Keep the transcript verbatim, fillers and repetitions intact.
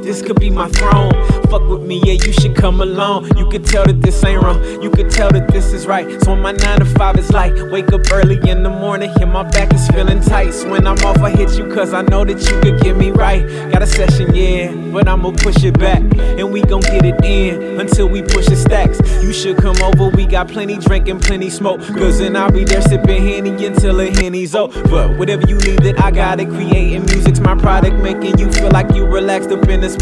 this could be my throne. Fuck with me, yeah, you should come along. You could tell that this ain't wrong, you could tell that this is right. So when my nine to five is like, wake up early in the morning, and my back is feeling tight. So when I'm off, I hit you cause I know that you could get me right. Got a session, yeah, but I'ma push it back, and we gon' get it in until we push the stacks. You should come over, we got plenty drink and plenty smoke, cause then I'll be there sipping Henny until the Henny's over. But whatever you need that I got it, creating music's my product, making you feel like you relaxed up in the